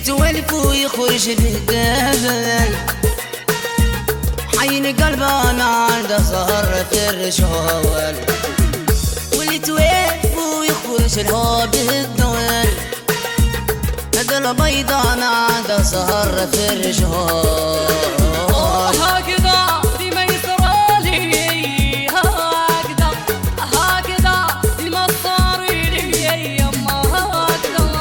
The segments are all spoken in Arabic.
توالف ويخرج بالدبل حين قلبه انا عنده سهر في الرجال، واللي توالف ويخرج الهوا بالدول هذا البيضة انا عنده سهر في الرجال. هكذا ديما يسرالي، هكذا هكذا ديما صاري لي يما هكذا.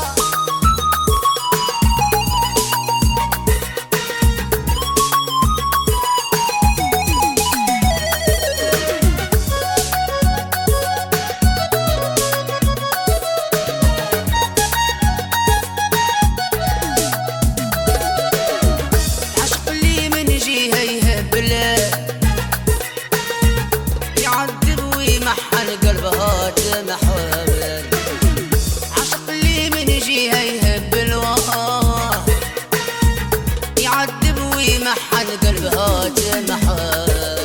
قلبها تمحول عشق اللي من جهة يهب الواه يعذب ويمحن قلبها تمحول.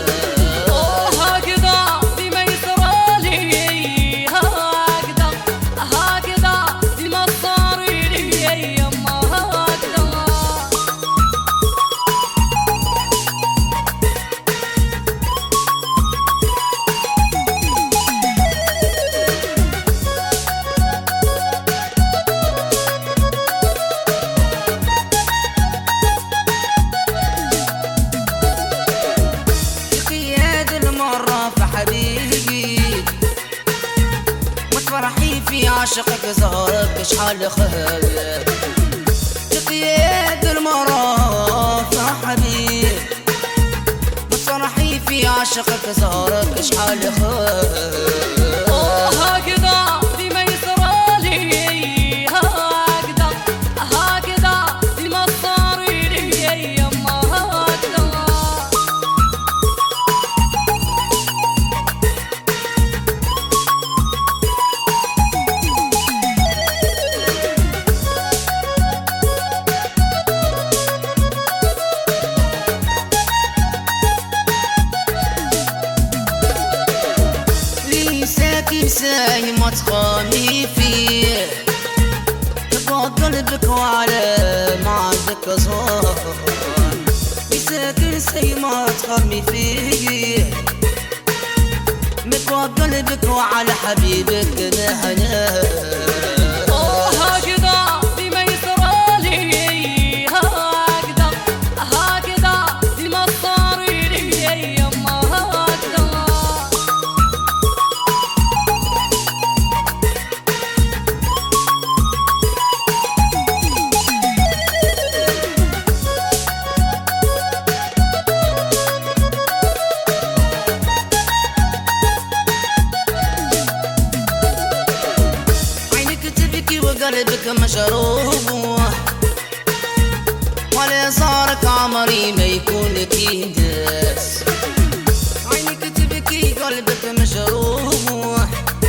هكذا ديما يسرالي، هكذا هكذا ديما صاري لي يما هكذا. فرحي في عشقك زهرك شحال خير تقياد المرافع حبيب، فرحي في عشقك زهرك شحال خير. هكذا ديما يسرالي، هكذا هكذا ديما صاري لي يما هكذا. ساي ما تخامي فيه تبغى قلبك وعلى ما عندك زهر يساكن ساي ما تخامي فيه مكوى قلبك وعلى حبيبك مهنا. هكذا ديما يسرالي، هكذا هكذا ديما صاري لي يما هكذا. قلبك مشروب ولا صارك عمري ما يكون كيداس، عينك تبكي قلبك مشروب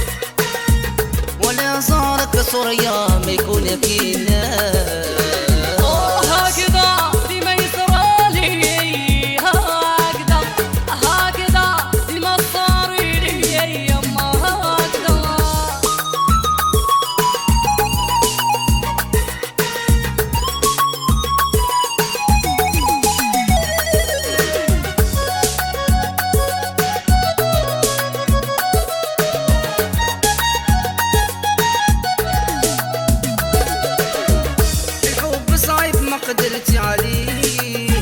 ولا صارك صريا ما يكون كيداس. هكذا ديما يسرالي، هكذا هكذا ديما صاري لي يما هكذا. قدرتي عليه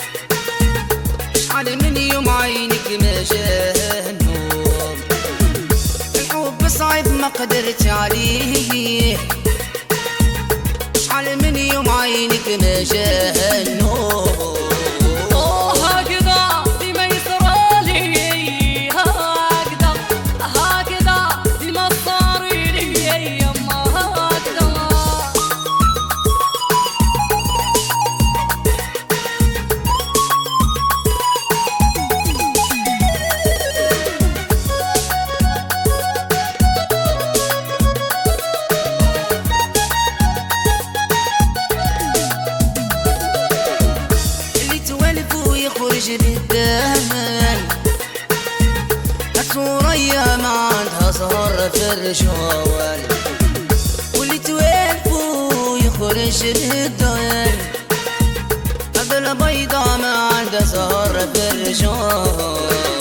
شحال من يوم عينك ما جاه النوم، الحب صعيب ما قدرتي عليه شحال من يوم عينك ما جاه النوم. هكذا ديما يسرالي، هكذا هكذا ديما صاري لي يما هكذا. يخرج بالدمن الثوريا ما عندها سهر في الرجال، واللي توالفوا يخرج يشدون هذا البيضة ما عنده سهر في الرجال